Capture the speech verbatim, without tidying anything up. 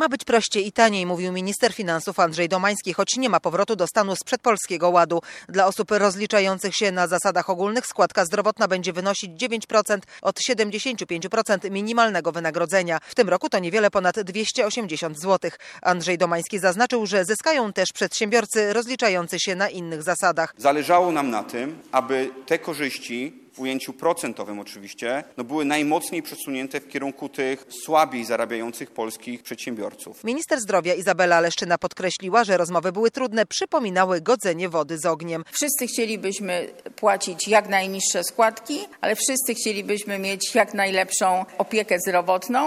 Ma być prościej i taniej, mówił minister finansów Andrzej Domański, choć nie ma powrotu do stanu sprzed Polskiego Ładu. Dla osób rozliczających się na zasadach ogólnych składka zdrowotna będzie wynosić dziewięć procent od siedemdziesiąt pięć procent minimalnego wynagrodzenia. W tym roku to niewiele ponad dwieście osiemdziesiąt złotych. Andrzej Domański zaznaczył, że zyskają też przedsiębiorcy rozliczający się na innych zasadach. Zależało nam na tym, aby te korzyści w ujęciu procentowym oczywiście, no były najmocniej przesunięte w kierunku tych słabiej zarabiających polskich przedsiębiorców. Minister zdrowia Izabela Leszczyna podkreśliła, że rozmowy były trudne, przypominały godzenie wody z ogniem. Wszyscy chcielibyśmy płacić jak najniższe składki, ale wszyscy chcielibyśmy mieć jak najlepszą opiekę zdrowotną.